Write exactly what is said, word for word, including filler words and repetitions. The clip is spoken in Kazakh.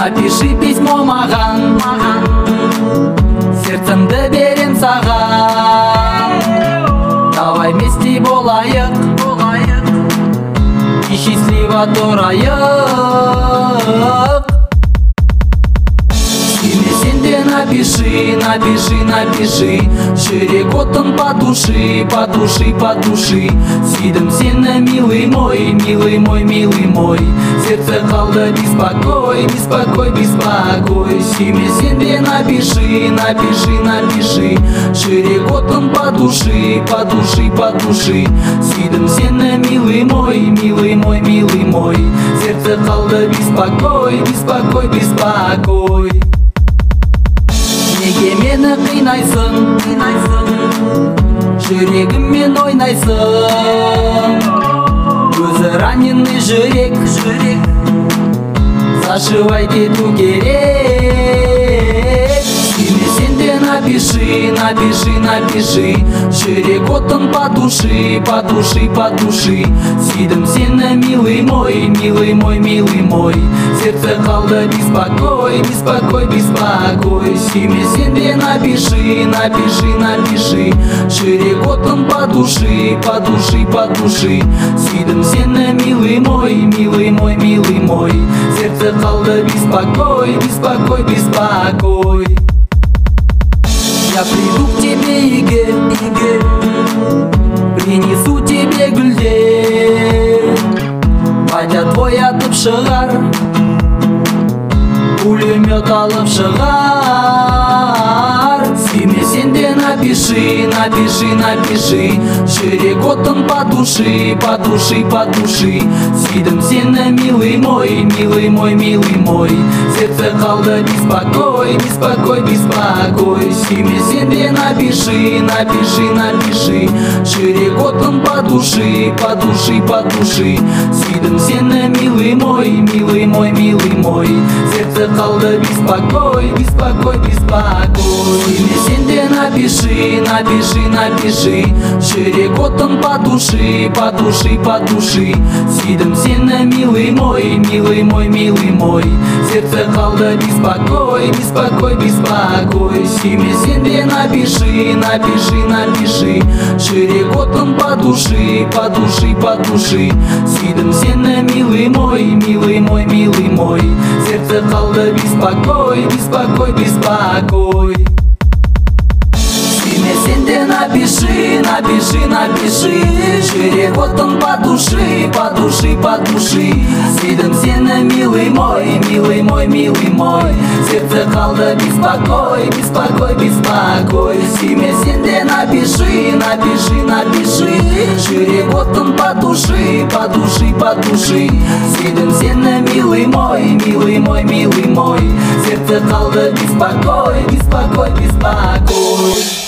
Напиши письмо маған, сердцемді берем саған. Давай вместе болайық, и счастливо турайық. Сүймесең де напиши, напиши, напиши. Жүрек отын потуши, потуши, потуши. Сүйдім сені, милый мой, милый мой, милый мой. Сердце қалды беспокой, беспокой, беспокой. Сүймесең де напиши, напиши, напиши. Жүрек отын потуши, потуши, потуши. Сүйдім сені, милый мой, милый мой, милый мой. Сердце қалды беспокой, беспокой, беспокой. Неге мені қинайсың, жүрегіммен ойнайсың. Өзі раненый жүрек, зашивай кету керек. Сүймесең де напиши, напиши, напиши. Жүрек отын потуши, потуши, потуши. Сүйдім сені, милый мой, милый мой, милый мой. Сердце қалды беспокой, беспокой, беспокой. Сүймесең де напиши, напиши, напиши. Жүрек отын потуши, потуши, потуши. Сүйдім сені, милый мой, милый мой, милый мой. Сердце қалды беспокой, беспокой, беспокой. Я приду к тебе, Иге, Иге, принесу тебе гүлдер. Батя твой атып шығар, пулемет алып шығар. Сүймесең де напиши, напиши, напиши. Жүрек отын потуши, потуши, потуши. Сүйдім сені, милый мой, милый мой, милый мой. Сердце қалды беспокой, беспокой, беспокой. Сүймесең де напиши, напиши, напиши. Жүрек отын потуши, потуши, потуши. Сүйдім сені, милый мой, милый мой, милый мой. Сердце қалды беспокой, беспокой, беспокой. Сүймесең де напиши, напиши, напиши. Жүрек отын потуши, потуши, потуши. Сүйдім сені, милый мой, милый мой, милый мой. Сердце қалды беспокой, беспокой, беспокой. Сүймесең де напиши, напиши, напиши. Жүрек отын потуши, потуши, потуши. Сүйдім сені, милый мой, милый мой, милый мой. Сердце қалды беспокой, беспокой, беспокой. Сүймесең де напиши, напиши, напиши. Жүрек отын потуши, потуши, потуши. Сүйдім сені, милый мой, милый мой, милый мой. Сердце қалды беспокой, беспокой, беспокой. Сүймесең де напиши, напиши, напиши. Жүрек отын потуши, потуши, потуши. Сүйдім сені, милый мой, милый мой, милый мой. Сердце қалды беспокой, беспокой, беспокой.